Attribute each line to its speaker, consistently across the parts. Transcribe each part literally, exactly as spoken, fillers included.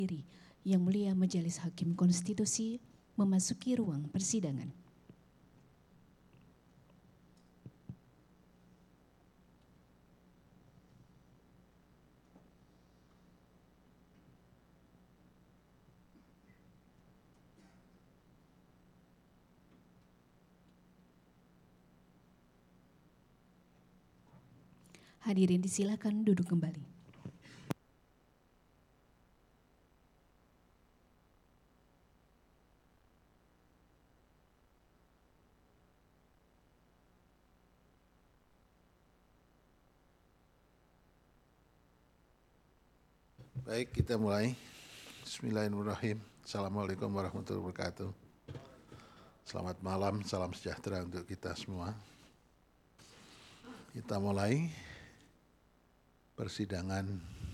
Speaker 1: Diri, Yang Mulia Majelis Hakim Konstitusi memasuki ruang persidangan. Hadirin disilakan duduk kembali.
Speaker 2: Baik, kita mulai. Bismillahirrahmanirrahim. Assalamualaikum warahmatullahi wabarakatuh. Selamat malam, salam sejahtera untuk kita semua. Kita mulai persidangan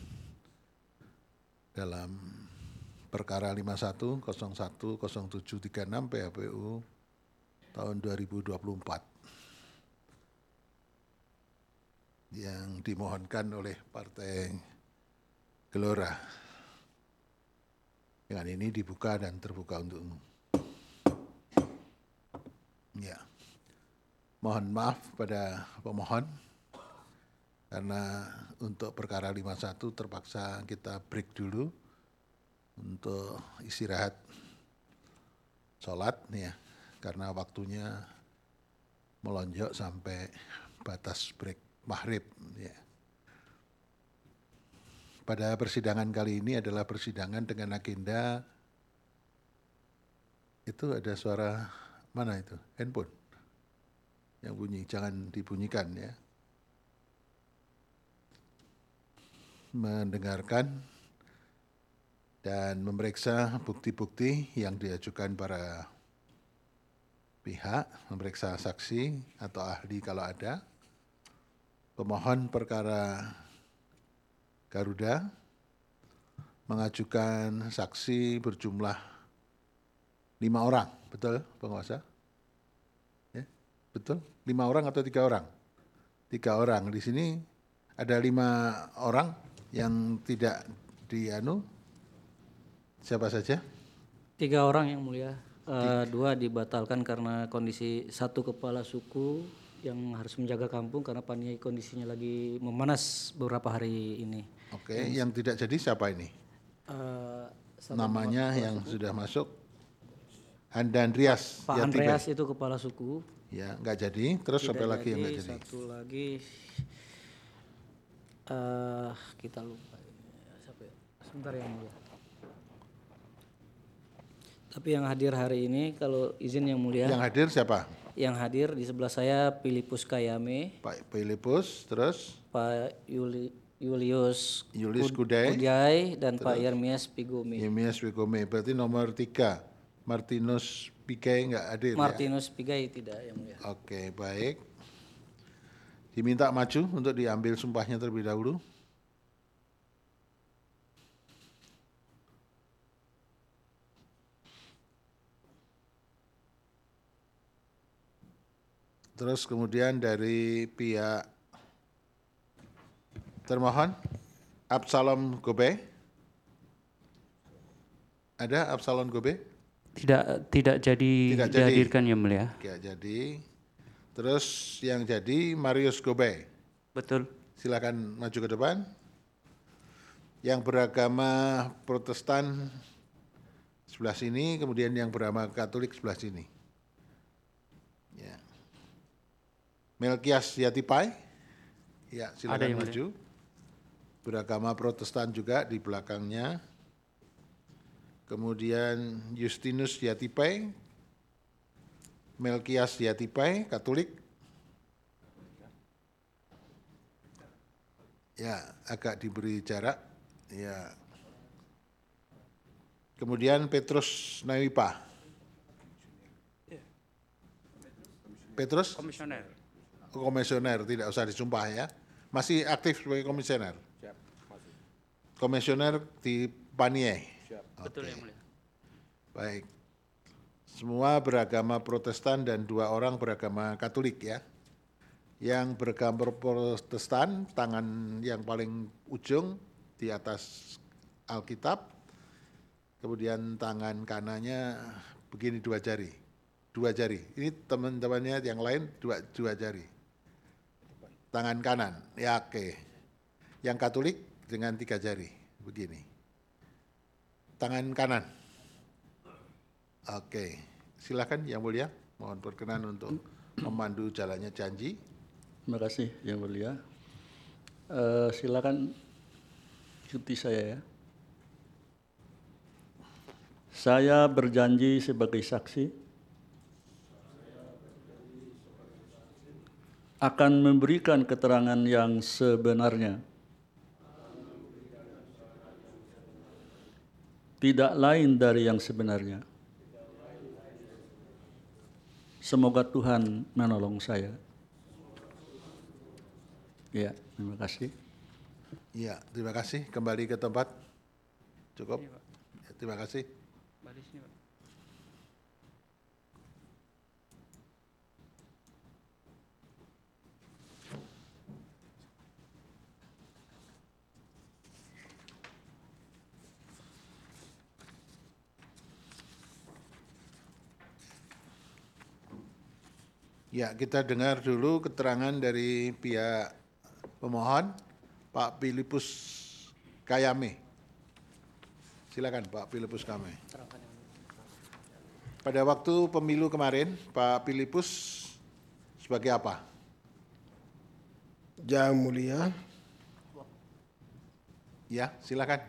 Speaker 2: dalam perkara lima satu nol satu nol tujuh tiga enam P H P U tahun dua ribu dua puluh empat yang dimohonkan oleh Partai Gelora. Dengan ini dibuka dan terbuka untuk umum. Ya. Mohon maaf pada pemohon karena untuk perkara lima puluh satu terpaksa kita break dulu untuk istirahat sholat ya, karena waktunya melonjak sampai batas break maghrib ya. Pada persidangan kali ini adalah persidangan dengan agenda, itu ada suara mana itu? Handphone yang bunyi, jangan dibunyikan ya. Mendengarkan dan memeriksa bukti-bukti yang diajukan para pihak, memeriksa saksi atau ahli kalau ada. Pemohon perkara Garuda mengajukan saksi berjumlah lima orang, betul penguasa? Ya, betul? Lima orang atau tiga orang? Tiga orang. Di sini ada lima orang yang tidak dianu. Siapa saja?
Speaker 3: Tiga orang yang mulia. Uh, dua dibatalkan karena kondisi satu kepala suku yang harus menjaga kampung karena paniai kondisinya lagi memanas beberapa hari ini.
Speaker 2: Oke, okay. Yang tidak jadi siapa ini?
Speaker 3: Uh,
Speaker 2: Namanya yang suku. Sudah masuk Handa Andreas.
Speaker 3: Pak
Speaker 2: Yatibe.
Speaker 3: Andreas itu kepala suku.
Speaker 2: Ya, nggak jadi. Terus
Speaker 3: tidak
Speaker 2: siapa
Speaker 3: jadi,
Speaker 2: lagi yang nggak jadi?
Speaker 3: Satu lagi uh, kita lupa. Sebentar yang mulia. Tapi yang hadir hari ini kalau izin yang mulia.
Speaker 2: Yang hadir siapa?
Speaker 3: Yang hadir di sebelah saya Filipus Kayame.
Speaker 2: Pak Filipus, terus?
Speaker 3: Pak Yuli, Julius,
Speaker 2: Julius
Speaker 3: Kudai, Kudai dan
Speaker 2: terus?
Speaker 3: Pak Yermias Pigome.
Speaker 2: Yermias Pigome, berarti nomor tiga. Martinus Pigai nggak hadir.
Speaker 3: Martinus
Speaker 2: ya?
Speaker 3: Pigai tidak yang mulia.
Speaker 2: Oke, baik. Diminta maju untuk diambil sumpahnya terlebih dahulu. Terus kemudian dari pihak termohon, Absalom Gobe. Ada Absalom Gobe?
Speaker 4: Tidak tidak jadi
Speaker 2: Tidak
Speaker 4: dihadirkan
Speaker 2: jadi.
Speaker 4: yang mulia.
Speaker 2: Tidak jadi. Terus yang jadi Marius Gobe.
Speaker 4: Betul.
Speaker 2: Silakan maju ke depan. Yang beragama Protestan sebelah sini, kemudian yang beragama Katolik sebelah sini. Ya. Melkias Yatipai, ya silakan maju. Beragama Protestan juga di belakangnya. Kemudian Justinus Yatipai, Melkias Yatipai, Katolik. Ya, agak diberi jarak. Ya. Kemudian Petrus Nawipa. Petrus?
Speaker 4: Komisioner.
Speaker 2: Komisioner, tidak usah disumpah ya. Masih aktif sebagai komisioner? Siap, masih. Komisioner di Paniai?
Speaker 4: Siap. Betul yang mulia.
Speaker 2: Baik. Semua beragama Protestan dan dua orang beragama Katolik ya. Yang beragama Protestan, tangan yang paling ujung di atas Alkitab. kemudian tangan kanannya begini dua jari, dua jari. Ini teman-temannya yang lain dua dua jari. Tangan kanan, ya oke. Yang Katolik dengan tiga jari, begini. Tangan kanan. Oke, silakan Yang Mulia, mohon perkenan untuk memandu jalannya janji.
Speaker 5: Terima kasih Yang Mulia. Uh, silakan ikuti saya ya. Saya berjanji sebagai saksi akan memberikan keterangan yang sebenarnya, tidak lain dari yang sebenarnya. Semoga Tuhan menolong saya. Ya, terima kasih.
Speaker 2: Iya, terima kasih. Kembali ke tempat. Cukup. Ya, terima kasih. Ya, kita dengar dulu keterangan dari pihak pemohon, Pak Filipus Kayame. Silakan Pak Filipus Kayame. Pada waktu pemilu kemarin, Pak Filipus sebagai apa?
Speaker 6: Yang Mulia,
Speaker 2: Ya, silakan.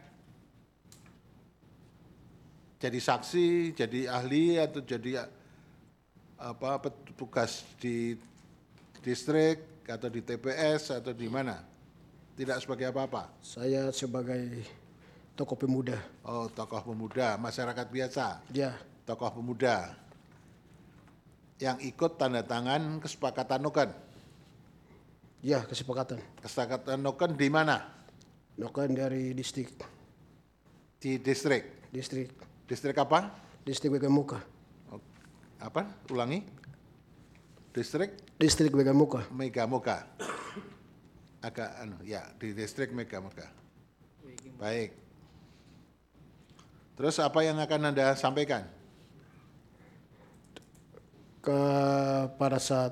Speaker 2: Jadi saksi, jadi ahli atau jadi apa petugas di distrik atau di T P S atau di mana? Tidak sebagai apa-apa.
Speaker 6: saya sebagai tokoh pemuda.
Speaker 2: Oh, tokoh pemuda, masyarakat biasa.
Speaker 6: Ya,
Speaker 2: Tokoh pemuda yang ikut tanda tangan kesepakatan Noken.
Speaker 6: ya kesepakatan.
Speaker 2: Kesepakatan Noken di mana?
Speaker 6: Noken dari distrik,
Speaker 2: Di distrik.
Speaker 6: distrik,
Speaker 2: Distrik apa?
Speaker 6: distrik Megamuka,
Speaker 2: Oh, apa? Ulangi. Distrik
Speaker 6: distrik Megamuka.
Speaker 2: Megamuka. Agak anu, ya, di distrik Megamuka. Baik. Terus apa yang akan Anda sampaikan?
Speaker 6: Ke pada saat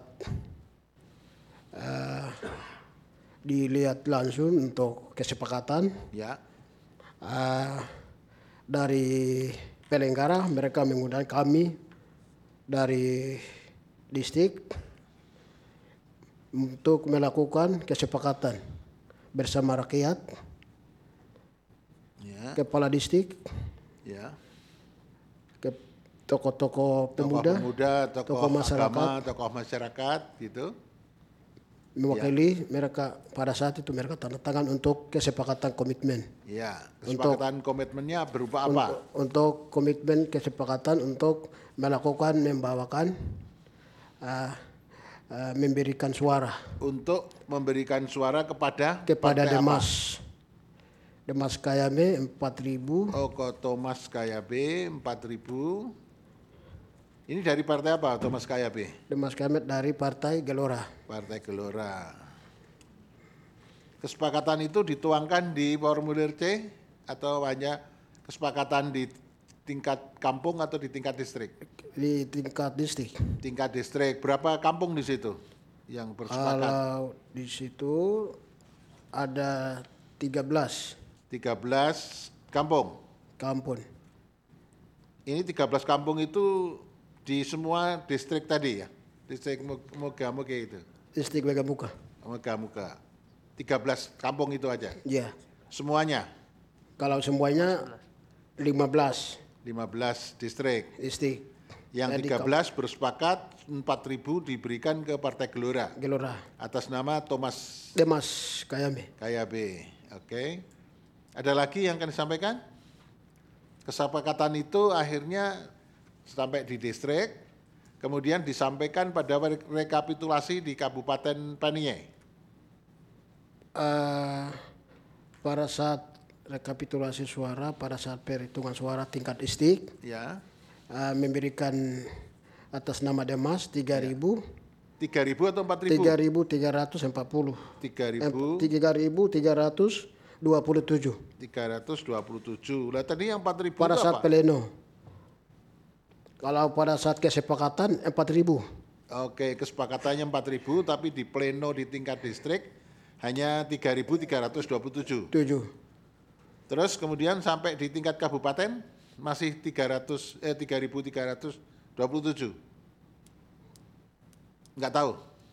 Speaker 6: uh, dilihat langsung untuk kesepakatan
Speaker 2: Ya.
Speaker 6: uh, dari penyelenggara, mereka mengundang kami dari distrik untuk melakukan kesepakatan bersama rakyat,
Speaker 2: Ya.
Speaker 6: kepala distrik,
Speaker 2: Ya.
Speaker 6: ke tokoh-tokoh pemuda,
Speaker 2: Tokoh pemuda, tokoh,
Speaker 6: tokoh masyarakat,
Speaker 2: agama, tokoh masyarakat gitu.
Speaker 6: mewakili mereka. Pada saat itu mereka tanda tangan untuk kesepakatan komitmen.
Speaker 2: Ya, kesepakatan komitmennya berupa apa?
Speaker 6: Untuk, untuk komitmen kesepakatan untuk melakukan membawakan uh, uh, memberikan suara
Speaker 2: Untuk memberikan suara kepada
Speaker 6: kepada
Speaker 2: partai apa?
Speaker 6: Demas Demas Kayame empat ribu.
Speaker 2: Oko Thomas Kayabe empat ribu. Ini dari partai apa Thomas Kayabe?
Speaker 6: Demas Kayame dari Partai Gelora.
Speaker 2: Partai Gelora. Kesepakatan itu dituangkan di formulir C atau hanya kesepakatan di tingkat kampung atau di tingkat distrik?
Speaker 6: Di tingkat distrik.
Speaker 2: Tingkat distrik. Berapa kampung di situ yang bersepakat?
Speaker 6: Kalau di situ ada tiga belas
Speaker 2: tiga belas kampung.
Speaker 6: kampung.
Speaker 2: Ini tiga belas kampung itu di semua distrik tadi ya? Distrik Moga-Moga itu?
Speaker 6: Distrik Megamuka.
Speaker 2: Moga-Moga. tiga belas kampung itu aja?
Speaker 6: Ya.
Speaker 2: Semuanya?
Speaker 6: Kalau semuanya lima belas
Speaker 2: lima belas distrik.
Speaker 6: distrik.
Speaker 2: Yang
Speaker 6: Jadi
Speaker 2: tiga belas bersepakat empat ribu diberikan ke Partai Gelora
Speaker 6: Gelora.
Speaker 2: atas nama Thomas
Speaker 6: Demas Kayame.
Speaker 2: Kayabe. Oke. Ada lagi yang akan disampaikan? Kesepakatan itu akhirnya sampai di distrik, kemudian disampaikan pada rekapitulasi di Kabupaten Paniai.
Speaker 6: Uh, pada saat rekapitulasi suara, pada saat perhitungan suara tingkat distrik,
Speaker 2: Ya.
Speaker 6: uh, memberikan atas nama Demas tiga ribu.
Speaker 2: tiga ribu atau empat ribu?
Speaker 6: tiga ribu tiga ratus empat puluh.
Speaker 2: tiga ribu.
Speaker 6: tiga ribu tiga ratus dua puluh tujuh
Speaker 2: tiga ratus dua puluh tujuh. Lah tadi yang empat ribu
Speaker 6: pada
Speaker 2: itu
Speaker 6: saat
Speaker 2: apa?
Speaker 6: pleno. Kalau pada saat kesepakatan empat ribu.
Speaker 2: Oke, kesepakatannya empat ribu, tapi di pleno di tingkat distrik hanya tiga ribu tiga ratus dua puluh tujuh.
Speaker 6: tujuh.
Speaker 2: Terus kemudian sampai di tingkat kabupaten masih tiga ratus eh tiga ribu tiga ratus dua puluh tujuh. Enggak tahu.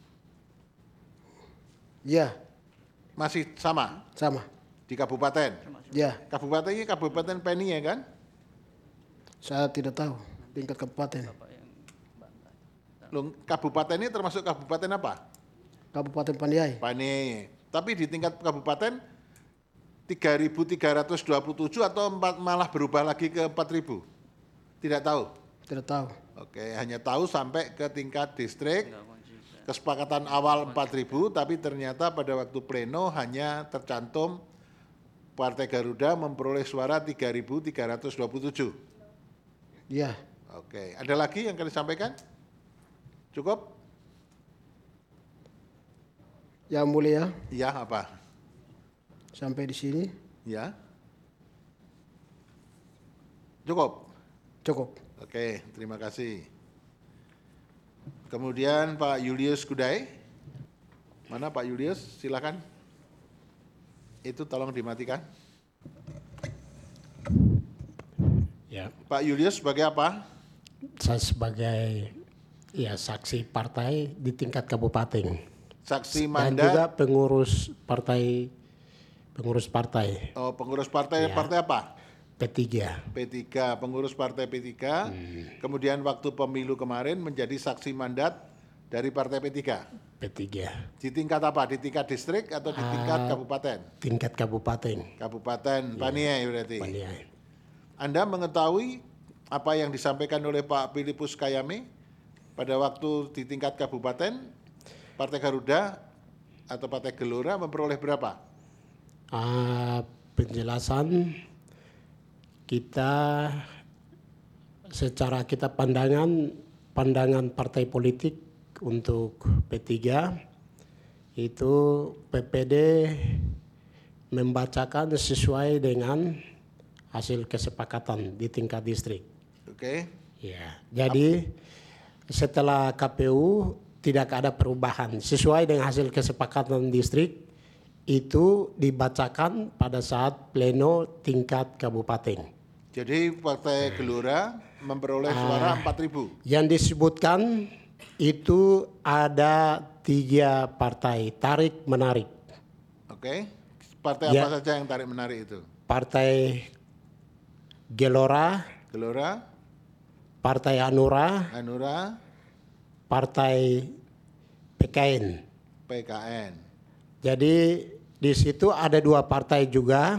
Speaker 6: Ya,
Speaker 2: Masih sama
Speaker 6: sama.
Speaker 2: di kabupaten.
Speaker 6: Ya,
Speaker 2: Kabupaten ini kabupaten Peni ya kan?
Speaker 6: saya tidak tahu tingkat kabupaten.
Speaker 2: Loh, kabupaten ini termasuk kabupaten apa?
Speaker 6: Kabupaten Paniai.
Speaker 2: Pani. Tapi di tingkat kabupaten tiga ribu tiga ratus dua puluh tujuh atau empat, malah berubah lagi ke empat ribu? Tidak tahu.
Speaker 6: Tidak tahu.
Speaker 2: Oke, hanya tahu sampai ke tingkat distrik. Kesepakatan awal empat ribu, tapi ternyata pada waktu pleno hanya tercantum Partai Garuda memperoleh suara tiga ribu tiga ratus dua puluh tujuh.
Speaker 6: Ya,
Speaker 2: Oke, ada lagi yang kalian sampaikan? Cukup?
Speaker 6: Yang Mulia,
Speaker 2: Iya, apa?
Speaker 6: sampai di sini
Speaker 2: Ya. Cukup?
Speaker 6: cukup.
Speaker 2: Oke, terima kasih. Kemudian Pak Julius Kudai. Mana Pak Julius? Silakan. Itu tolong dimatikan.
Speaker 7: Ya,
Speaker 2: Pak Julius sebagai apa?
Speaker 7: saya sebagai ya saksi partai di tingkat kabupaten
Speaker 2: Saksi
Speaker 7: dan juga
Speaker 2: mandat.
Speaker 7: pengurus partai pengurus partai
Speaker 2: Oh, pengurus partai,
Speaker 7: Ya.
Speaker 2: partai apa?
Speaker 7: P tiga.
Speaker 2: P tiga, pengurus partai P tiga. Kemudian waktu pemilu kemarin menjadi saksi mandat dari partai P tiga.
Speaker 7: P tiga
Speaker 2: Di tingkat apa? Di tingkat distrik atau di tingkat kabupaten?
Speaker 7: tingkat kabupaten.
Speaker 2: Kabupaten Paniai berarti.
Speaker 7: Paniai.
Speaker 2: Anda mengetahui apa yang disampaikan oleh Pak Filipus Kayame pada waktu di tingkat kabupaten, Partai Garuda atau Partai Gelora memperoleh berapa?
Speaker 7: Ah, penjelasan kita secara kita pandangan pandangan partai politik untuk P tiga itu P P D membacakan sesuai dengan hasil kesepakatan di tingkat distrik.
Speaker 2: Oke.
Speaker 7: Ya, jadi setelah K P U tidak ada perubahan sesuai dengan hasil kesepakatan distrik itu dibacakan pada saat pleno tingkat kabupaten.
Speaker 2: Jadi Partai Gelora memperoleh suara empat ribu.
Speaker 7: Yang disebutkan itu ada tiga partai tarik menarik.
Speaker 2: Oke. Partai
Speaker 7: Ya.
Speaker 2: apa saja yang tarik menarik itu?
Speaker 7: Partai Gelora,
Speaker 2: Gelora,
Speaker 7: Partai Hanura,
Speaker 2: Hanura,
Speaker 7: Partai P K N.
Speaker 2: P K N.
Speaker 7: Jadi di situ ada dua partai juga,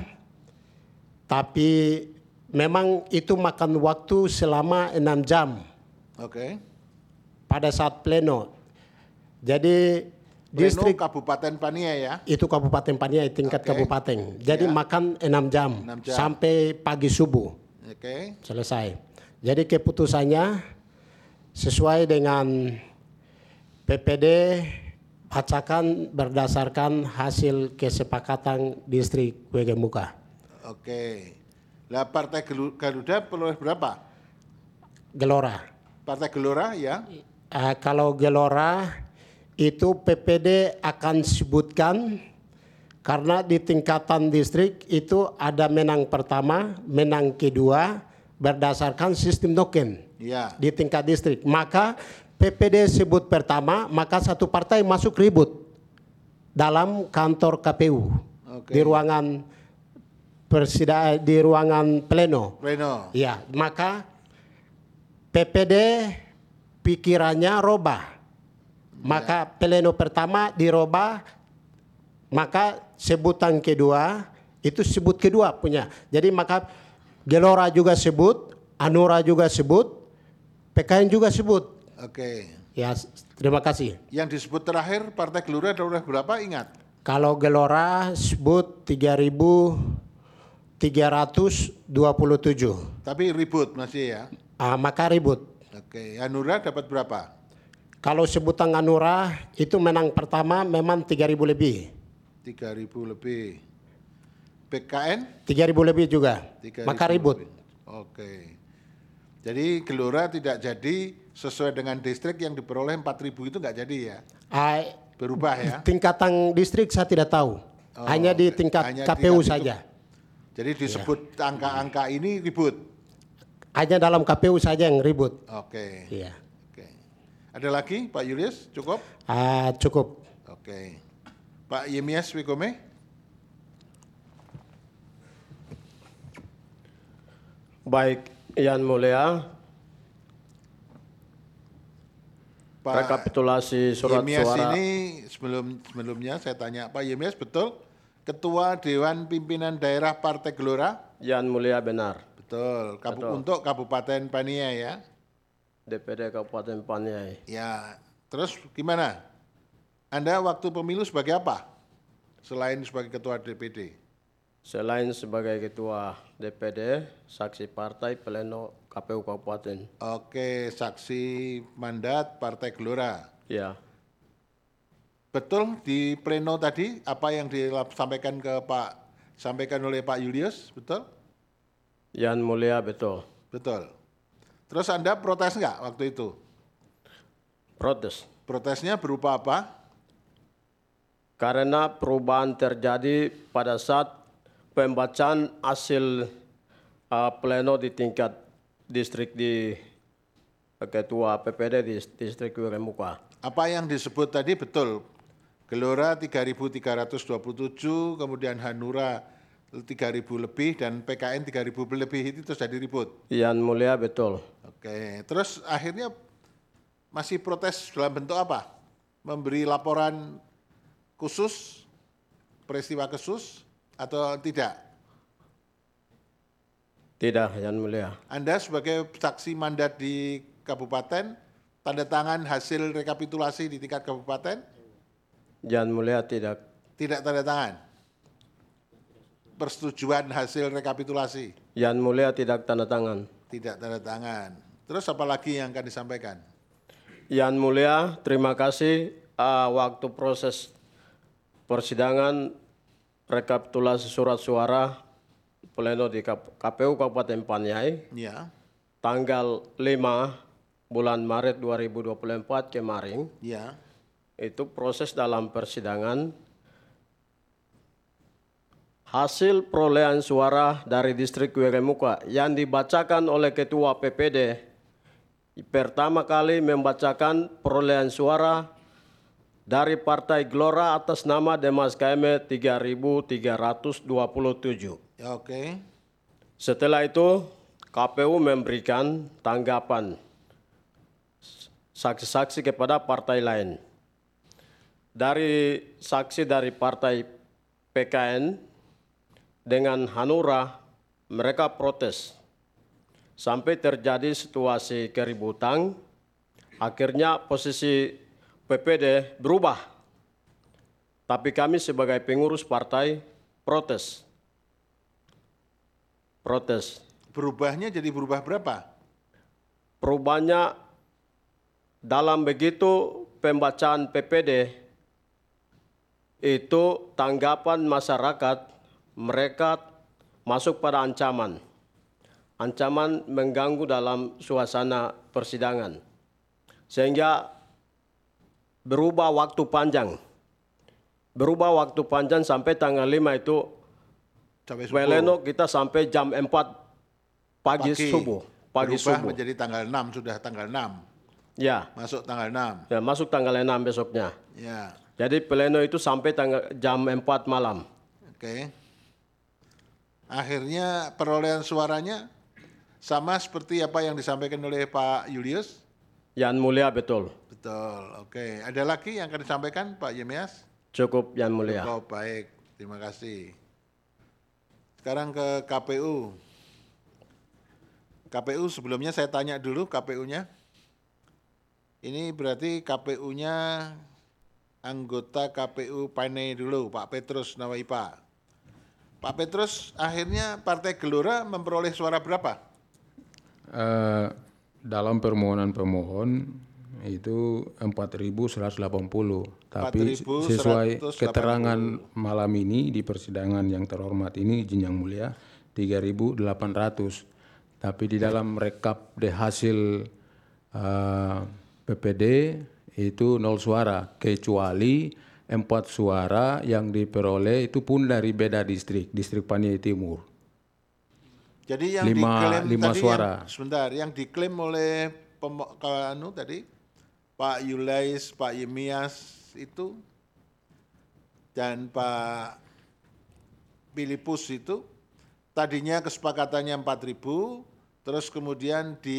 Speaker 7: tapi memang itu makan waktu selama enam jam
Speaker 2: Oke.
Speaker 7: pada saat pleno. Jadi
Speaker 2: Pleno
Speaker 7: distrik
Speaker 2: Kabupaten Paniai ya.
Speaker 7: itu Kabupaten Paniai tingkat
Speaker 2: Oke.
Speaker 7: kabupaten. Jadi
Speaker 2: Ya.
Speaker 7: makan enam jam,
Speaker 2: enam jam.
Speaker 7: sampai pagi subuh
Speaker 2: Oke.
Speaker 7: selesai. Jadi keputusannya sesuai dengan P P D bacakan berdasarkan hasil kesepakatan distrik W G Muka.
Speaker 2: Oke. Lah Partai Gelu- Garuda peroleh berapa?
Speaker 7: Gelora.
Speaker 2: Partai Gelora ya.
Speaker 7: Eh, kalau Gelora itu P P D akan sebutkan karena di tingkatan distrik itu ada menang pertama, menang kedua berdasarkan sistem token
Speaker 2: Ya.
Speaker 7: di tingkat distrik. Maka P P D sebut pertama, maka satu partai masuk ribut dalam kantor K P U
Speaker 2: Oke.
Speaker 7: di ruangan persida di ruangan pleno.
Speaker 2: Pleno.
Speaker 7: Ya, maka P P D pikirannya robah. Maka pleno pertama dirobah, maka sebutan kedua itu sebut kedua punya. Jadi maka Gelora juga sebut, Hanura juga sebut, P K N juga sebut.
Speaker 2: Oke.
Speaker 7: Ya, terima kasih.
Speaker 2: Yang disebut terakhir Partai Gelora peroleh berapa? Ingat.
Speaker 7: Kalau Gelora sebut tiga ribu tiga ratus dua puluh tujuh.
Speaker 2: Tapi ribut masih ya.
Speaker 7: Ah, maka ribut.
Speaker 2: Oke. Hanura dapat berapa?
Speaker 7: Kalau sebutan Hanura itu menang pertama memang tiga ribu lebih.
Speaker 2: tiga ribu lebih. B K N
Speaker 7: tiga ribu lebih juga.
Speaker 2: tiga
Speaker 7: Maka
Speaker 2: ribu
Speaker 7: ribut.
Speaker 2: lebih. Oke. Jadi Gelora tidak jadi sesuai dengan distrik yang diperoleh empat ribu itu nggak jadi ya?
Speaker 7: Ah,
Speaker 2: Berubah ya?
Speaker 7: tingkatan distrik saya tidak tahu.
Speaker 2: Oh,
Speaker 7: Hanya di
Speaker 2: oke.
Speaker 7: tingkat
Speaker 2: Hanya
Speaker 7: K P U
Speaker 2: tingkat itu.
Speaker 7: saja.
Speaker 2: Jadi disebut angka-angka ini ribut?
Speaker 7: Hanya dalam K P U saja yang ribut.
Speaker 2: Oke.
Speaker 7: Iya.
Speaker 2: Oke. Ada lagi Pak Julius? Cukup?
Speaker 7: Ah, cukup.
Speaker 2: Oke. Pak Yemias Wikome?
Speaker 8: Baik, Yang Mulia,
Speaker 2: Pak
Speaker 8: rekapitulasi surat
Speaker 2: Yemias
Speaker 8: suara.
Speaker 2: ini sebelum sebelumnya saya tanya Pak Yemias betul Ketua Dewan Pimpinan Daerah Partai Gelora?
Speaker 8: Yang Mulia benar,
Speaker 2: Betul. Kabu-
Speaker 8: Betul.
Speaker 2: Untuk Kabupaten Paniai ya?
Speaker 8: D P D Kabupaten Paniai.
Speaker 2: Ya. Terus gimana? Anda waktu pemilu sebagai apa? Selain sebagai Ketua D P D?
Speaker 8: Selain sebagai Ketua D P D, saksi partai pleno K P U Kabupaten.
Speaker 2: Oke, saksi mandat Partai Gelora.
Speaker 8: Ya,
Speaker 2: Betul di pleno tadi apa yang disampaikan ke Pak sampaikan oleh Pak Julius, betul?
Speaker 8: Yang Mulia betul.
Speaker 2: Betul. Terus Anda protes nggak waktu itu?
Speaker 8: Protes.
Speaker 2: Protesnya berupa apa?
Speaker 8: Karena perubahan terjadi pada saat pembacaan hasil uh, pleno di tingkat distrik di uh, Ketua P P D di distrik Wiremuka.
Speaker 2: Apa yang disebut tadi betul? Gelora tiga ribu tiga ratus dua puluh tujuh, kemudian Hanura tiga ribu lebih, dan P K N tiga ribu lebih itu terus jadi ribut.
Speaker 8: Yang Mulia betul.
Speaker 2: Oke, terus akhirnya masih protes dalam bentuk apa? Memberi laporan khusus, peristiwa khusus, atau tidak?
Speaker 8: Tidak, Yang Mulia.
Speaker 2: Anda sebagai saksi mandat di kabupaten, tanda tangan hasil rekapitulasi di tingkat kabupaten?
Speaker 8: Yang Mulia tidak.
Speaker 2: Tidak tanda tangan? Persetujuan hasil rekapitulasi?
Speaker 8: Yang Mulia tidak tanda tangan.
Speaker 2: Tidak tanda tangan. Terus apa lagi yang akan disampaikan?
Speaker 8: Yang Mulia, terima kasih uh, waktu proses persidangan rekapitulasi surat suara pleno di K P U Kabupaten Paniai
Speaker 2: Ya,
Speaker 8: tanggal lima bulan Maret dua ribu dua puluh empat kemarin.
Speaker 2: ya.
Speaker 8: Itu proses dalam persidangan hasil perolehan suara dari distrik Wiremuka yang dibacakan oleh Ketua P P D pertama kali membacakan perolehan suara dari Partai Gelora atas nama Demas K M tiga ribu tiga ratus dua puluh tujuh.
Speaker 2: Ya, oke.
Speaker 8: Setelah itu K P U memberikan tanggapan saksi-saksi kepada partai lain. Dari saksi dari partai P K N dengan Hanura, mereka protes. Sampai terjadi situasi keributan, akhirnya posisi P P D berubah. Tapi kami sebagai pengurus partai protes. Protes.
Speaker 2: Berubahnya jadi berubah berapa?
Speaker 8: Perubahannya dalam begitu pembacaan P P D, itu tanggapan masyarakat, mereka masuk pada ancaman. Ancaman mengganggu dalam suasana persidangan. Sehingga berubah waktu panjang. Berubah waktu panjang sampai tanggal lima itu,
Speaker 2: Sampai subuh.
Speaker 8: pleno kita sampai jam empat pagi,
Speaker 2: Pagi.
Speaker 8: subuh. Pagi
Speaker 2: Berubah
Speaker 8: subuh.
Speaker 2: menjadi tanggal enam, sudah tanggal enam.
Speaker 8: Ya,
Speaker 2: Masuk tanggal enam.
Speaker 8: ya, masuk tanggal enam besoknya.
Speaker 2: Ya,
Speaker 8: Jadi pleno itu sampai tanggal jam empat malam.
Speaker 2: oke. Akhirnya perolehan suaranya sama seperti apa yang disampaikan oleh Pak Julius?
Speaker 8: Yang Mulia betul.
Speaker 2: Betul, oke. Ada lagi yang akan disampaikan Pak Yemias?
Speaker 8: Cukup Yang Mulia.
Speaker 2: Oh, baik, terima kasih. Sekarang ke K P U. K P U sebelumnya saya tanya dulu K P U-nya. Ini berarti K P U-nya anggota K P U Paniai dulu, Pak Petrus Nawaipa. Pak Petrus, akhirnya Partai Gelora memperoleh suara berapa?
Speaker 9: Eh, dalam permohonan pemohon itu empat ribu seratus delapan puluh. Tapi
Speaker 2: empat ribu seratus
Speaker 9: sesuai
Speaker 2: delapan puluh.
Speaker 9: keterangan malam ini di persidangan yang terhormat ini, izin yang mulia, tiga ribu delapan ratus. Tapi di dalam rekap de hasil uh, P P D itu nol suara, kecuali empat suara yang diperoleh itu pun dari beda distrik, distrik Paniai Timur.
Speaker 2: Jadi yang
Speaker 9: Lima-
Speaker 2: diklaim
Speaker 9: lima
Speaker 2: tadi
Speaker 9: suara.
Speaker 2: Yang, sebentar, yang diklaim oleh pem- anu tadi Pak Yulais, Pak Yemias itu dan Pak Filipus itu tadinya kesepakatannya empat ribu, terus kemudian di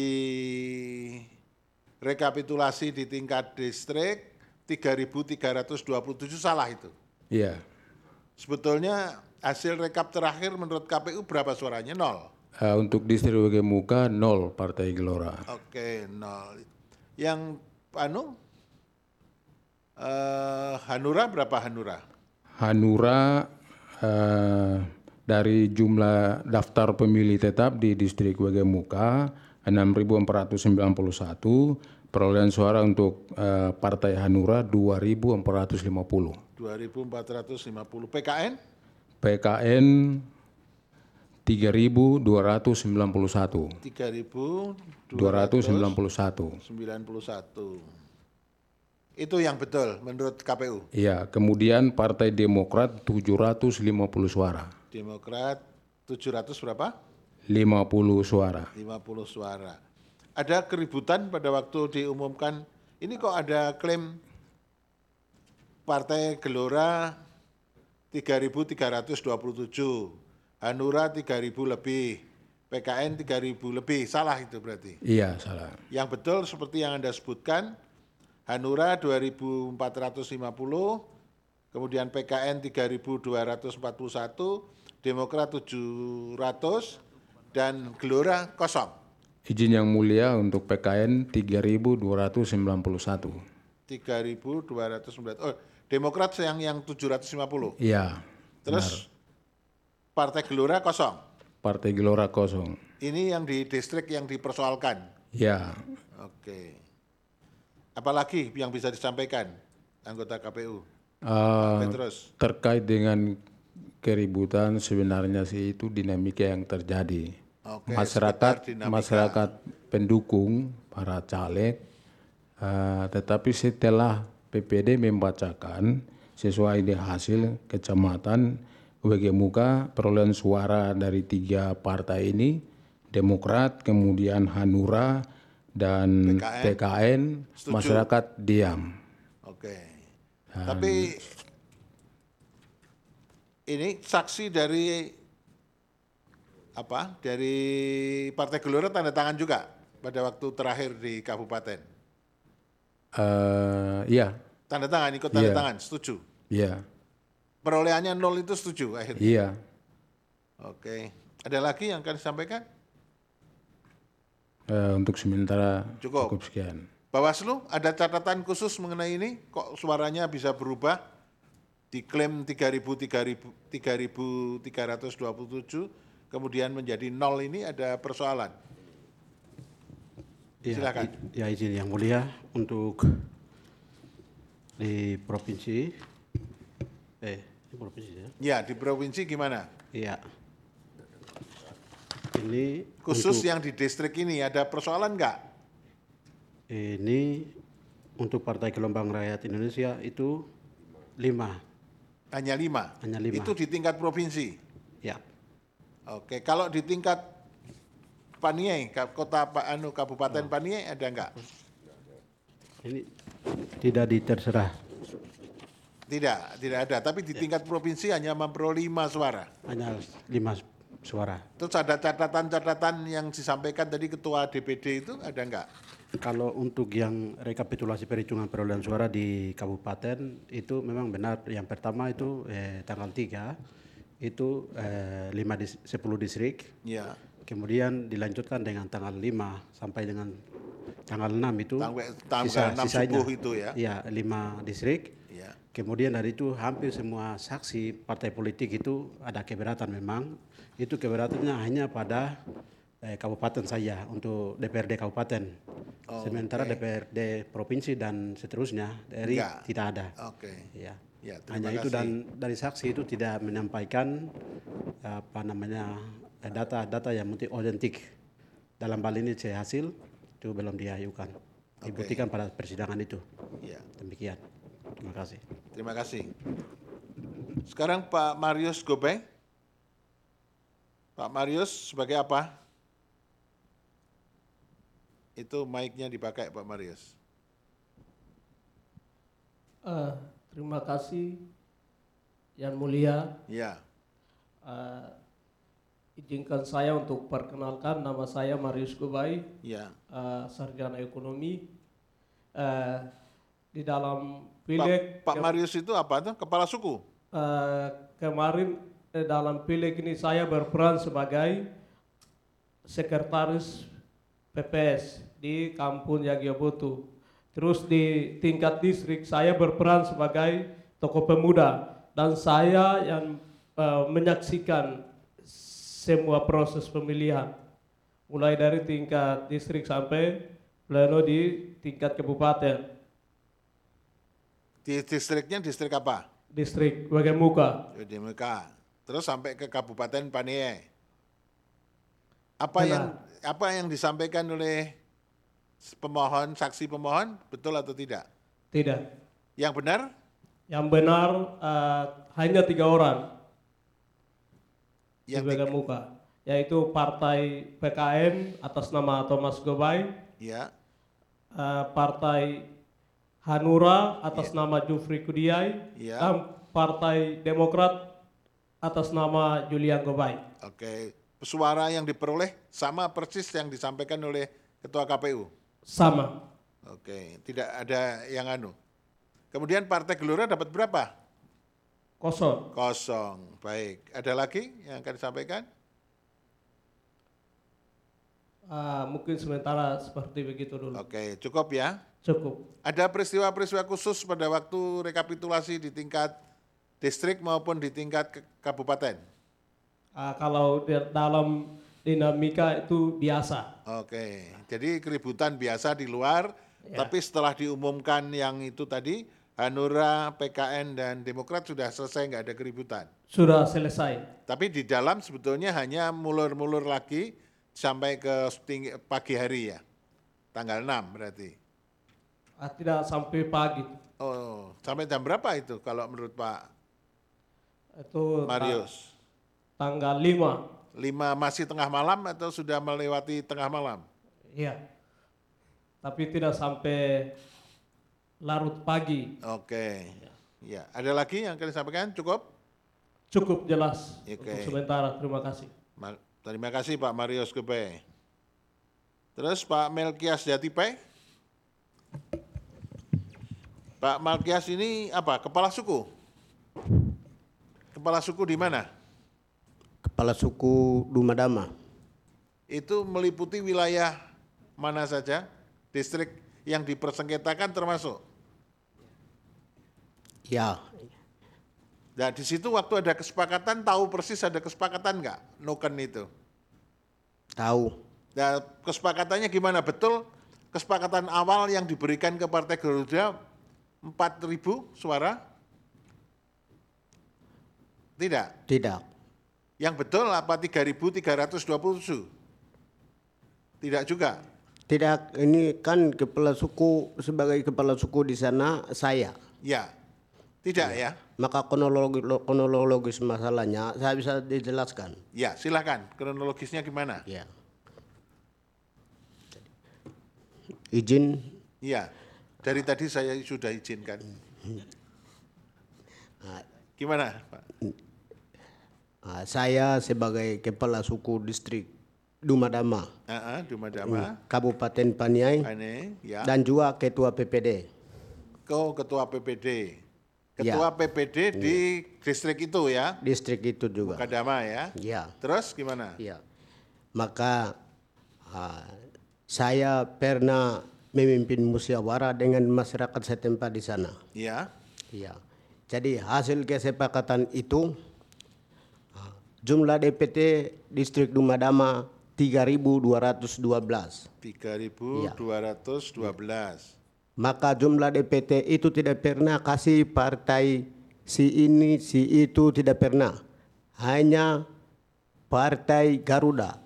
Speaker 2: rekapitulasi di tingkat distrik tiga ribu tiga ratus dua puluh tujuh, salah itu.
Speaker 9: Iya.
Speaker 2: Sebetulnya hasil rekap terakhir menurut K P U berapa suaranya? Nol.
Speaker 9: Uh, untuk distrik Wegemuka nol Partai Gelora.
Speaker 2: Oke, nol. Yang anu eh, Hanura berapa Hanura?
Speaker 9: Hanura uh, dari jumlah daftar pemilih tetap di distrik Wegemuka enam ribu empat ratus sembilan puluh satu, perolehan suara untuk uh, Partai Hanura dua ribu empat ratus lima puluh.
Speaker 2: dua ribu empat ratus lima puluh. P K N?
Speaker 9: P K N tiga ribu dua ratus sembilan puluh satu.
Speaker 2: tiga ribu
Speaker 9: dua ratus sembilan puluh satu.
Speaker 2: sembilan puluh satu. Itu yang betul menurut K P U.
Speaker 9: Iya, kemudian Partai Demokrat tujuh ratus lima puluh suara.
Speaker 2: Demokrat tujuh ratus berapa?
Speaker 9: lima puluh suara.
Speaker 2: lima puluh suara. Ada keributan pada waktu diumumkan, ini kok ada klaim Partai Gelora tiga ribu tiga ratus dua puluh tujuh, Hanura tiga ribu lebih, P K N tiga ribu lebih, salah itu berarti.
Speaker 9: Iya, salah.
Speaker 2: Yang betul seperti yang Anda sebutkan, Hanura dua ribu empat ratus lima puluh, kemudian P K N tiga ribu dua ratus empat puluh satu, Demokrat tujuh ratus, dan Gelora kosong.
Speaker 9: Izin yang mulia untuk P K N tiga ribu dua ratus sembilan puluh satu.
Speaker 2: tiga ribu dua ratus sembilan puluh. Oh, Demokrat yang yang tujuh ratus lima puluh.
Speaker 9: Iya.
Speaker 2: Terus Partai Gelora kosong.
Speaker 9: Partai Gelora kosong.
Speaker 2: Ini yang di distrik yang dipersoalkan.
Speaker 9: Iya.
Speaker 2: Oke. Apalagi yang bisa disampaikan anggota K P U?
Speaker 9: Uh,
Speaker 2: Petrus.
Speaker 9: terkait dengan keributan sebenarnya sih itu dinamika yang terjadi.
Speaker 2: Oke,
Speaker 9: masyarakat
Speaker 2: sekitar dinamika.
Speaker 9: masyarakat pendukung para caleg, uh, tetapi setelah P P D membacakan sesuai dengan hasil kecamatan Wegemuka, perolehan suara dari tiga partai ini, Demokrat, kemudian Hanura, dan
Speaker 2: P K N,
Speaker 9: P K N,
Speaker 2: setuju.
Speaker 9: masyarakat diam.
Speaker 2: Oke. Tapi ini saksi dari apa? Dari Partai Gelora tanda tangan juga pada waktu terakhir di kabupaten.
Speaker 9: Uh, iya,
Speaker 2: Tanda tangan, ikut tanda
Speaker 9: Iya.
Speaker 2: tangan, setuju.
Speaker 9: iya,
Speaker 2: Perolehannya nol itu setuju akhirnya.
Speaker 9: iya.
Speaker 2: Oke. Ada lagi yang akan disampaikan?
Speaker 9: Uh, untuk sementara
Speaker 2: Cukup.
Speaker 9: cukup sekian.
Speaker 2: Bawaslu, ada catatan khusus mengenai ini? Kok suaranya bisa berubah? Diklaim tiga ribu tiga ribu tiga ratus dua puluh tujuh, kemudian menjadi nol, ini ada persoalan.
Speaker 6: Ya,
Speaker 2: Silakan.
Speaker 6: i- Ya izin yang mulia untuk di provinsi, eh di provinsi ya.
Speaker 2: Ya, di provinsi gimana?
Speaker 6: Iya. Ini
Speaker 2: Khusus
Speaker 6: untuk,
Speaker 2: yang di distrik ini ada persoalan enggak?
Speaker 6: ini untuk Partai Gelombang Rakyat Indonesia itu lima.
Speaker 2: Hanya lima?
Speaker 6: Hanya lima.
Speaker 2: Itu di tingkat provinsi?
Speaker 6: Ya.
Speaker 2: Oke, kalau di tingkat Paniai, ka- kota Pa- anu Kabupaten Paniai ada enggak?
Speaker 6: Ini tidak diterserah.
Speaker 2: Tidak, tidak ada. Tapi di tingkat provinsi hanya memperoleh lima suara.
Speaker 6: Hanya lima suara.
Speaker 2: Terus ada catatan-catatan yang disampaikan tadi Ketua D P D itu ada enggak?
Speaker 6: Kalau untuk yang rekapitulasi perhitungan perolehan suara di kabupaten itu memang benar. Yang pertama itu eh, tanggal tiga itu eh, lima dis, sepuluh distrik.
Speaker 2: Ya.
Speaker 6: Kemudian dilanjutkan dengan tanggal lima sampai dengan tanggal enam itu
Speaker 2: Tanggal- tanggal enam subuh itu ya?
Speaker 6: Iya, lima distrik.
Speaker 2: Ya.
Speaker 6: Kemudian dari itu hampir semua saksi partai politik itu ada keberatan memang. Itu keberatannya hanya pada eh, kabupaten saja untuk D P R D kabupaten.
Speaker 2: Oh,
Speaker 6: Sementara
Speaker 2: oke.
Speaker 6: D P R D provinsi dan seterusnya dari
Speaker 2: Enggak.
Speaker 6: tidak ada.
Speaker 2: Oke.
Speaker 6: Ya.
Speaker 2: Ya, terima
Speaker 6: Hanya itu
Speaker 2: kasih.
Speaker 6: dan dari saksi itu tidak menyampaikan apa namanya eh, data-data yang mungkin otentik. Dalam hal ini C hasil itu belum diajukan. Dibuktikan pada persidangan itu.
Speaker 2: Ya,
Speaker 6: Demikian. Terima kasih.
Speaker 2: terima kasih. Sekarang Pak Marius Gobeng. Pak Marius sebagai apa? Itu mic-nya dipakai Pak Marius.
Speaker 10: Eh, terima kasih Yang Mulia.
Speaker 2: Ya,
Speaker 10: Eh, izinkan saya untuk perkenalkan, nama saya Marius Gobay,
Speaker 2: ya.
Speaker 10: eh, sarjana ekonomi. Eh, di dalam
Speaker 2: Pak,
Speaker 10: pileg
Speaker 2: Pak
Speaker 10: ke-
Speaker 2: Marius itu apa tuh? Kepala suku?
Speaker 10: eh, kemarin eh, dalam pileg ini saya berperan sebagai sekretaris P P S di Kampung Yagyabotu. Terus di tingkat distrik saya berperan sebagai tokoh pemuda dan saya yang eh, menyaksikan semua proses pemilihan mulai dari tingkat distrik sampai pleno di tingkat kabupaten.
Speaker 2: Di distriknya distrik apa?
Speaker 10: Distrik Wagemuka.
Speaker 2: Di Meka. Terus sampai ke Kabupaten Paniai. Apa
Speaker 10: Benar.
Speaker 2: yang apa yang disampaikan oleh pemohon, saksi pemohon, betul atau tidak?
Speaker 10: Tidak.
Speaker 2: Yang benar?
Speaker 10: Yang benar eh, hanya tiga orang
Speaker 2: Yang
Speaker 10: di Wagemuka, yaitu Partai P K M atas nama Thomas Gobay,
Speaker 2: Ya,
Speaker 10: eh, Partai Hanura atas nama Jufri Kudiay,
Speaker 2: Ya.
Speaker 10: dan Partai Demokrat atas nama Julian Gobay.
Speaker 2: oke. Suara yang diperoleh sama persis yang disampaikan oleh Ketua K P U.
Speaker 10: Sama.
Speaker 2: Oke, tidak ada yang anu. Kemudian Partai Gelora dapat berapa?
Speaker 10: Kosong.
Speaker 2: Kosong. Baik. Ada lagi yang akan disampaikan?
Speaker 10: Eh, mungkin sementara seperti begitu dulu.
Speaker 2: Oke, cukup ya.
Speaker 10: Cukup.
Speaker 2: Ada peristiwa-peristiwa khusus pada waktu rekapitulasi di tingkat distrik maupun di tingkat ke- kabupaten?
Speaker 10: Eh, kalau di dalam dinamika itu biasa.
Speaker 2: Oke, jadi keributan biasa di luar,
Speaker 10: Ya.
Speaker 2: tapi setelah diumumkan yang itu tadi, Hanura, P K N, dan Demokrat sudah selesai, nggak ada keributan.
Speaker 10: Sudah selesai.
Speaker 2: Tapi di dalam sebetulnya hanya mulur-mulur lagi sampai ke tinggi, pagi hari ya, tanggal enam berarti.
Speaker 10: Ah, tidak sampai pagi.
Speaker 2: Oh, sampai jam berapa itu kalau menurut Pak
Speaker 10: Itu ta-
Speaker 2: Marius?
Speaker 10: tanggal lima.
Speaker 2: Lima masih tengah malam atau sudah melewati tengah malam?
Speaker 10: Iya. Tapi tidak sampai larut pagi.
Speaker 2: Oke, ya. Ada lagi yang akan disampaikan? Cukup?
Speaker 10: Cukup jelas
Speaker 2: Oke.
Speaker 10: untuk sementara. Terima kasih.
Speaker 2: Ma- Terima kasih Pak Marius Gebe. Terus Pak Melkias Jatipe. Pak Melkias ini apa? Kepala suku? Kepala suku di mana?
Speaker 7: Kepala suku Dumadama.
Speaker 2: Itu meliputi wilayah mana saja? Distrik yang dipersengketakan termasuk?
Speaker 7: Ya,
Speaker 2: Nah di situ waktu ada kesepakatan, tahu persis ada kesepakatan nggak? Nuken itu.
Speaker 7: tahu.
Speaker 2: Nah kesepakatannya gimana? Betul kesepakatan awal yang diberikan ke Partai Garuda empat ribu suara? Tidak.
Speaker 7: Tidak.
Speaker 2: Yang betul apa tiga ribu tiga ratus dua puluh tujuh? Tidak juga.
Speaker 7: Tidak, ini kan kepala suku, sebagai kepala suku di sana saya.
Speaker 2: Ya. Tidak ya?
Speaker 7: Maka kronologi, kronologis masalahnya saya bisa dijelaskan.
Speaker 2: Ya, silakan. Kronologisnya gimana?
Speaker 7: Ya. Izin.
Speaker 2: Iya. Dari tadi saya sudah izinkan. Gimana, Pak?
Speaker 7: Ah, saya sebagai kepala suku distrik Dumadama,
Speaker 2: Ah, Dumadama,
Speaker 7: Kabupaten Paniai,
Speaker 2: Ane, ya.
Speaker 7: dan juga ketua P P D.
Speaker 2: Kau ketua P P D.
Speaker 7: Ya.
Speaker 2: Ketua P P D di distrik itu ya,
Speaker 7: Distrik itu juga.
Speaker 2: Kadama ya.
Speaker 7: Ya.
Speaker 2: Terus gimana?
Speaker 7: Ya. Maka ah, saya pernah memimpin musyawarah dengan masyarakat setempat di sana.
Speaker 2: Ya.
Speaker 7: Ya. Jadi hasil kesepakatan itu ah, jumlah D P T distrik Dumadama tiga ribu dua ratus dua belas.
Speaker 2: tiga ribu dua ratus dua belas.
Speaker 7: Maka jumlah D P T itu tidak pernah kasih partai si ini, si itu, tidak pernah. Hanya Partai Garuda.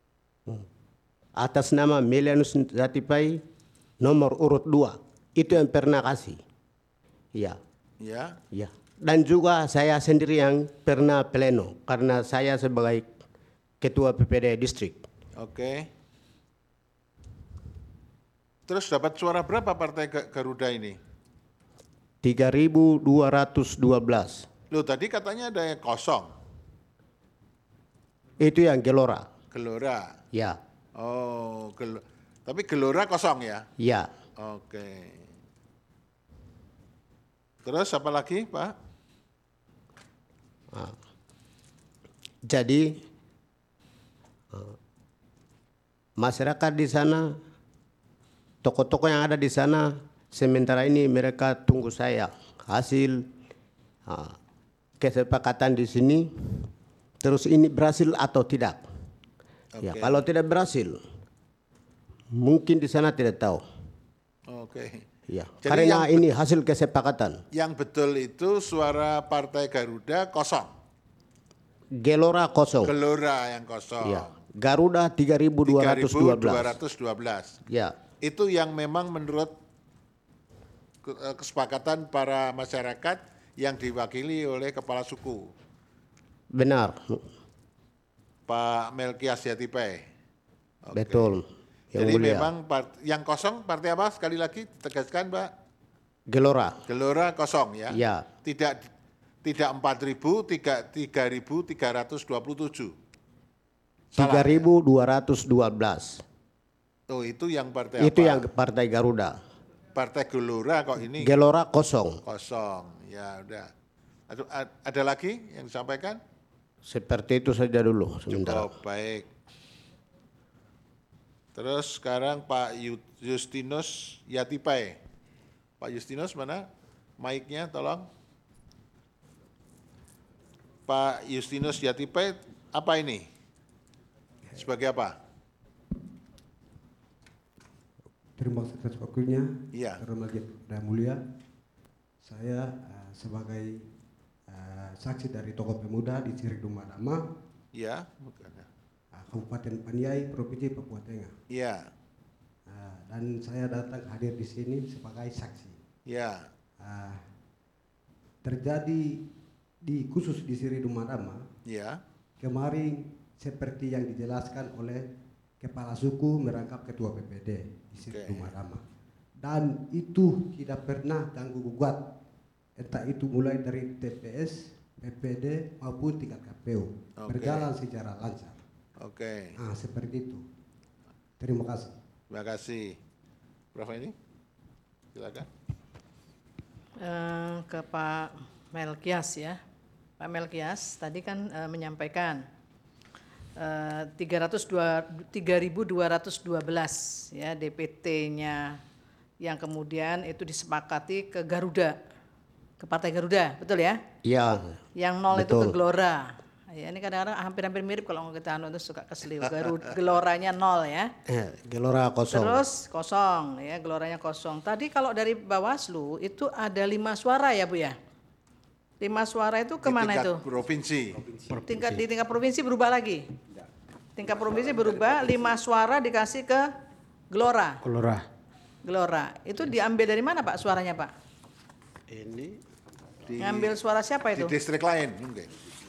Speaker 7: Atas nama Melianus Jatipai nomor urut dua. Itu yang pernah kasih. Ya.
Speaker 2: Ya.
Speaker 7: Ya. Dan juga saya sendiri yang pernah pleno. Karena saya sebagai Ketua P P D Distrik.
Speaker 2: Oke. Terus dapat suara berapa Partai Garuda ini?
Speaker 7: tiga ribu dua ratus dua belas.
Speaker 2: Loh tadi katanya ada yang kosong.
Speaker 7: Itu yang Gelora.
Speaker 2: Gelora.
Speaker 7: Ya.
Speaker 2: Oh, gel tapi Gelora kosong ya?
Speaker 7: Ya.
Speaker 2: Oke. Terus apa lagi, Pak?
Speaker 7: Nah. Jadi uh, masyarakat di sana, tokoh-tokoh yang ada di sana, sementara ini mereka tunggu saya hasil uh, kesepakatan di sini. Terus ini berhasil atau tidak?
Speaker 2: Okay.
Speaker 7: Ya, kalau tidak berhasil, mungkin di sana tidak tahu.
Speaker 2: Oke.
Speaker 7: Ya,
Speaker 2: Jadi
Speaker 7: karena
Speaker 2: yang
Speaker 7: ini hasil kesepakatan.
Speaker 2: Yang betul itu suara Partai Garuda kosong.
Speaker 7: Gelora kosong.
Speaker 2: Gelora yang kosong.
Speaker 7: Ya. Garuda tiga ribu dua ratus dua belas.
Speaker 2: tiga ribu dua ratus dua belas.
Speaker 7: Ya.
Speaker 2: Itu yang memang menurut kesepakatan para masyarakat yang diwakili oleh kepala suku.
Speaker 7: Benar.
Speaker 2: Pak Melkias Jatipai. Okay.
Speaker 7: Betul. Yang
Speaker 2: Jadi
Speaker 7: mulia.
Speaker 2: memang part, yang kosong partai apa? Sekali lagi tegaskan, Pak.
Speaker 7: Gelora.
Speaker 2: Gelora kosong ya.
Speaker 7: Ya.
Speaker 2: Tidak tidak empat ribu, tiga ribu tiga ratus dua puluh tujuh.
Speaker 7: tiga ribu dua ratus dua belas.
Speaker 2: Oh, itu yang partai
Speaker 7: Itu
Speaker 2: apa?
Speaker 7: yang Partai Garuda.
Speaker 2: Partai Gelora kok ini
Speaker 7: Gelora kosong.
Speaker 2: kosong. Ya udah. Ada, ada lagi yang disampaikan?
Speaker 7: Seperti itu saja dulu sementara.
Speaker 2: Cukup, baik. Terus sekarang Pak Justinus Jatipai. Pak Justinus mana? Mic-nya tolong. Pak Justinus Jatipai apa ini? Sebagai apa?
Speaker 11: Terima kasih atas waktunya.
Speaker 2: Iya.
Speaker 11: Yang mulia, saya uh, sebagai uh, saksi dari tokoh pemuda di Cirik Dumadama,
Speaker 2: Iya.
Speaker 11: uh, Kabupaten Paniai, Provinsi Papua Tengah.
Speaker 2: Iya.
Speaker 11: Uh, dan saya datang hadir di sini sebagai saksi.
Speaker 2: Iya.
Speaker 11: Uh, terjadi di khusus di Cirik Dumadama.
Speaker 2: Iya.
Speaker 11: Kemarin seperti yang dijelaskan oleh Kepala Suku merangkap Ketua P P D di Cirik Dumadama. Dan itu tidak pernah ganggu gugat, entah itu mulai dari T P S, P P D maupun tingkat K P U,
Speaker 2: okay.
Speaker 11: berjalan secara lancar.
Speaker 2: Oke. Okay.
Speaker 11: Nah, seperti itu. Terima kasih.
Speaker 2: Terima kasih. Prof ini, silakan.
Speaker 12: Uh, ke Pak Melkias ya, Pak Melkias tadi kan uh, menyampaikan uh, tiga ribu dua ratus dua belas ya D P T-nya yang kemudian itu disepakati ke Garuda, ke Partai Garuda, betul ya?
Speaker 7: Iya.
Speaker 12: Yang nol
Speaker 7: betul.
Speaker 12: itu ke Gelora. Ya, ini kadang-kadang hampir-hampir mirip kalau kita anu itu suka keseliu. Garuda, Geloranya nol ya.
Speaker 7: Eh, Gelora kosong.
Speaker 12: Terus kosong ya, Geloranya kosong. Tadi kalau dari Bawaslu itu ada lima suara ya Bu ya? Lima suara itu kemana
Speaker 2: tingkat
Speaker 12: itu?
Speaker 2: Provinsi.
Speaker 12: Tingkat di tingkat provinsi berubah lagi. Tingkat provinsi berubah, lima suara dikasih ke Gelora.
Speaker 7: Gelora.
Speaker 12: Gelora. Itu diambil dari mana Pak suaranya Pak?
Speaker 7: Ini
Speaker 2: di,
Speaker 12: ngambil suara siapa itu?
Speaker 2: Di distrik lain mungkin.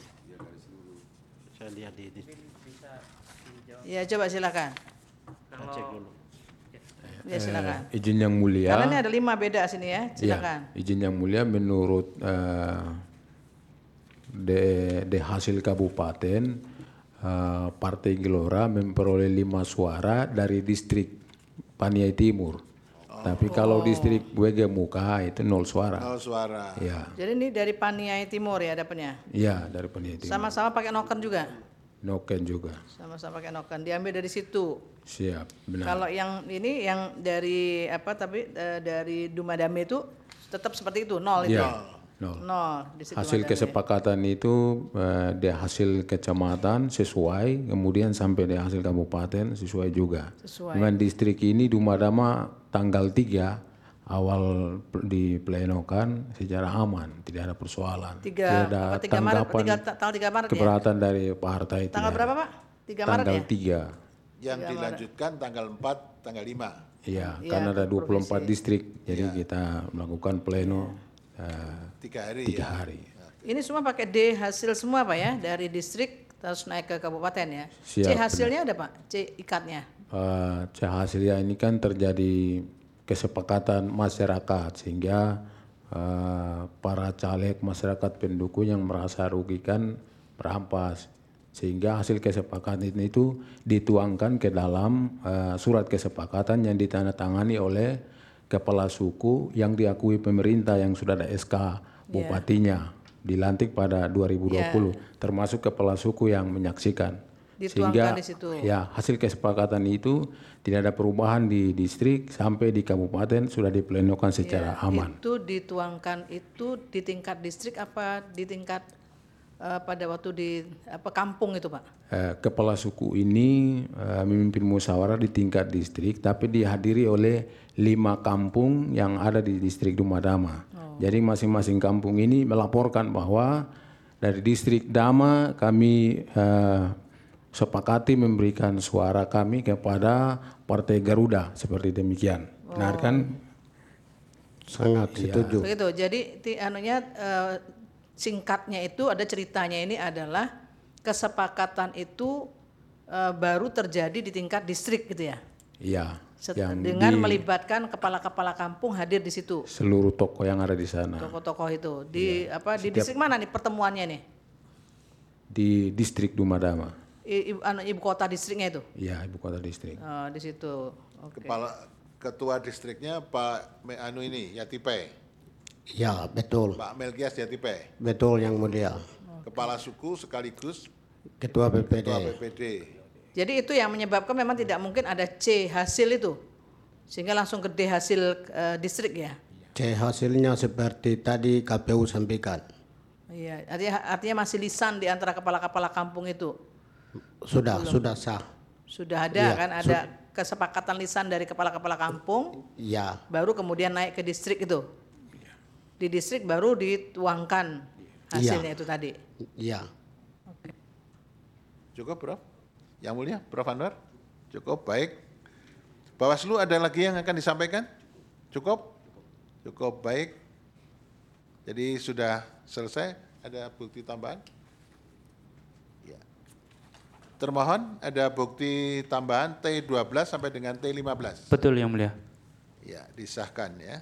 Speaker 7: Saya lihat di, di.
Speaker 12: Ya coba silakan.
Speaker 7: Kalau, cek dulu.
Speaker 12: Ya silakan.
Speaker 9: Eh, izin yang mulia.
Speaker 12: Karena ini ada lima beda sini ya, silakan.
Speaker 9: Ya, izin yang mulia menurut uh, de, de hasil kabupaten uh, Partai Gelora memperoleh lima suara dari distrik Paniai Timur. Oh. Tapi kalau distrik W G Muka itu nol suara.
Speaker 2: Nol suara.
Speaker 9: Ya.
Speaker 12: Jadi ini dari Paniai Timur ya dapatnya?
Speaker 9: Iya dari Paniai Timur.
Speaker 12: Sama-sama pakai noken juga?
Speaker 9: Noken juga.
Speaker 12: Sama-sama pakai noken, diambil dari situ.
Speaker 9: Siap, benar.
Speaker 12: Kalau yang ini yang dari apa tapi uh, dari Dumadame itu tetap seperti itu nol itu.
Speaker 9: Ya, Nol.
Speaker 12: Nol di situ
Speaker 9: Hasil
Speaker 12: adanya.
Speaker 9: kesepakatan itu eh, di hasil kecamatan sesuai, kemudian sampai di hasil kabupaten sesuai juga.
Speaker 12: Sesuai.
Speaker 9: Dengan distrik ini Dumadama tanggal tiga awal diplenokan secara aman, tidak ada persoalan.
Speaker 12: Tiga,
Speaker 9: tidak ada
Speaker 12: apa, tiga Maret,
Speaker 9: tanggapan
Speaker 12: tiga, tanggal tiga Maret ya?
Speaker 9: keberatan dari partai.
Speaker 12: Tanggal
Speaker 9: tidak
Speaker 12: berapa
Speaker 9: ada.
Speaker 12: Pak? tiga Maret
Speaker 9: Tanggal
Speaker 12: ya?
Speaker 9: tiga.
Speaker 2: Yang dilanjutkan tanggal empat, tanggal lima.
Speaker 9: Iya,
Speaker 12: Iya,
Speaker 9: karena ada
Speaker 12: ke
Speaker 9: dua puluh empat
Speaker 12: provinsi.
Speaker 9: distrik, jadi kita melakukan pleno eh,
Speaker 2: Tiga hari
Speaker 9: tiga
Speaker 2: ya.
Speaker 9: hari.
Speaker 12: Ini semua pakai D hasil semua Pak ya, dari distrik terus naik ke kabupaten ya. C
Speaker 9: Siap,
Speaker 12: hasilnya ada Pak, C ikatnya.
Speaker 9: Eh, Hasilnya ini kan terjadi kesepakatan masyarakat sehingga eh, para caleg masyarakat pendukung yang merasa rugikan berampas, sehingga hasil kesepakatan itu dituangkan ke dalam eh, surat kesepakatan yang ditandatangani oleh kepala suku yang diakui pemerintah yang sudah ada S K bupatinya dilantik pada dua ribu dua puluh, termasuk kepala suku yang menyaksikan.
Speaker 12: Dituangkan
Speaker 9: Sehingga
Speaker 12: di situ.
Speaker 9: ya hasil kesepakatan itu tidak ada perubahan di distrik sampai di kabupaten sudah diplenokan secara
Speaker 12: Ya,
Speaker 9: aman.
Speaker 12: Itu dituangkan itu di tingkat distrik apa di tingkat eh, pada waktu di apa kampung itu Pak?
Speaker 9: Eh, kepala suku ini eh, memimpin musyawarah di tingkat distrik, tapi dihadiri oleh lima kampung yang ada di distrik Dumadama. Jadi masing-masing kampung ini melaporkan bahwa dari distrik Dama kami eh, sepakati memberikan suara kami kepada Partai Garuda seperti demikian. Benar kan?
Speaker 7: Sangat setuju.
Speaker 12: Begitu. Jadi ti, anunya eh, singkatnya itu ada ceritanya ini adalah kesepakatan itu eh, baru terjadi di tingkat distrik gitu ya.
Speaker 9: Iya.
Speaker 12: Set-
Speaker 9: Yang
Speaker 12: dengan
Speaker 9: di
Speaker 12: melibatkan kepala-kepala kampung hadir di situ.
Speaker 9: seluruh tokoh yang ada di sana.
Speaker 12: Tokoh-tokoh itu di apa di
Speaker 9: Setiap-
Speaker 12: distrik mana nih pertemuannya nih?
Speaker 9: Di distrik Dumadama.
Speaker 12: I, ibu, anu, ibu kota distriknya itu.
Speaker 9: Iya, ibu kota distrik.
Speaker 12: Oh, di situ. Oke.
Speaker 2: Kepala ketua distriknya Pak Me- anu ini Yatipe.
Speaker 7: Ya, betul.
Speaker 2: Pak Melkias Yatipe.
Speaker 7: Betul yang mulia.
Speaker 2: Kepala suku sekaligus
Speaker 7: Ketua B P D.
Speaker 2: ketua B P D.
Speaker 12: Jadi itu yang menyebabkan memang tidak mungkin ada C hasil itu. Sehingga langsung ke D hasil eh, distrik ya.
Speaker 7: C hasilnya seperti tadi K P U sampaikan.
Speaker 12: Iya, artinya, artinya masih lisan di antara kepala-kepala kampung itu.
Speaker 7: Sudah, sudah sah.
Speaker 12: Sudah ada
Speaker 7: Iya,
Speaker 12: kan ada kesepakatan lisan dari kepala-kepala kampung,
Speaker 7: Ya,
Speaker 12: baru kemudian naik ke distrik itu. Di distrik baru dituangkan hasilnya itu tadi.
Speaker 7: ya.
Speaker 2: Cukup, Prof? Yang mulia, Prof Anwar? Cukup, baik. Bawaslu ada lagi yang akan disampaikan? Cukup? Cukup, baik. Jadi sudah selesai, ada bukti tambahan? Ya. Termohon ada bukti tambahan T dua belas sampai dengan T lima belas.
Speaker 4: Betul Yang Mulia.
Speaker 2: Ya, disahkan ya.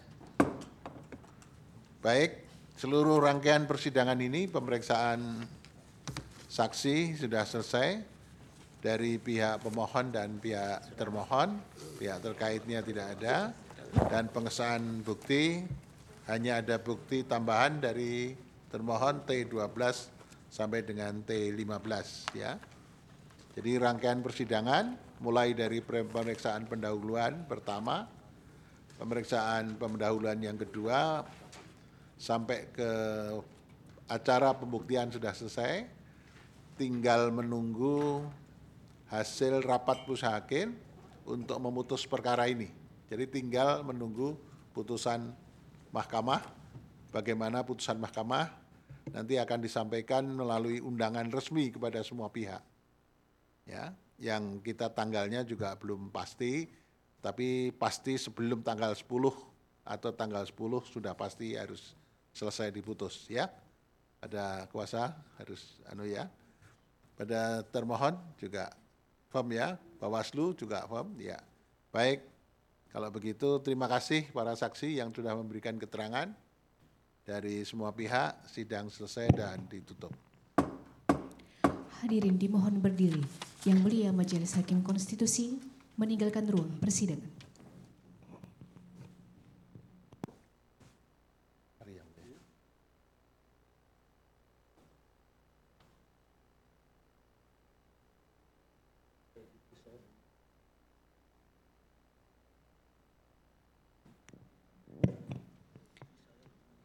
Speaker 2: Baik, seluruh rangkaian persidangan ini pemeriksaan saksi sudah selesai dari pihak pemohon dan pihak termohon, pihak terkaitnya tidak ada, dan pengesahan bukti hanya ada bukti tambahan dari termohon T dua belas sampai dengan T lima belas ya. Jadi rangkaian persidangan mulai dari pemeriksaan pendahuluan pertama, pemeriksaan pendahuluan yang kedua, sampai ke acara pembuktian sudah selesai, tinggal menunggu hasil rapat putusan hakim untuk memutus perkara ini. Jadi tinggal menunggu putusan mahkamah, bagaimana putusan mahkamah nanti akan disampaikan melalui undangan resmi kepada semua pihak. Ya, yang kita tanggalnya juga belum pasti, tapi pasti sebelum tanggal sepuluh atau tanggal sepuluh sudah pasti harus selesai diputus ya. Ada kuasa harus anu ya. Pada termohon juga firm ya, Bawaslu juga firm ya. Baik, kalau begitu terima kasih para saksi yang sudah memberikan keterangan. Dari semua pihak, sidang selesai dan ditutup.
Speaker 1: Hadirin dimohon berdiri. Yang Mulia Majelis Hakim Konstitusi meninggalkan ruang persidangan.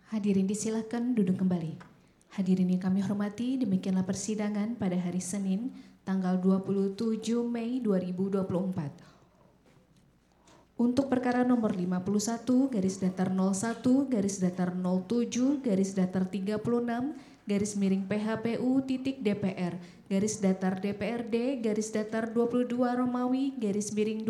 Speaker 1: Hadirin disilakan duduk kembali. Hadirin yang kami hormati, demikianlah persidangan pada hari Senin tanggal dua puluh tujuh Mei dua ribu dua puluh empat. Untuk perkara nomor lima puluh satu garis datar nol satu garis datar nol tujuh garis datar tiga puluh enam garis miring P H P U titik D P R garis datar D P R D garis datar dua puluh dua Romawi garis miring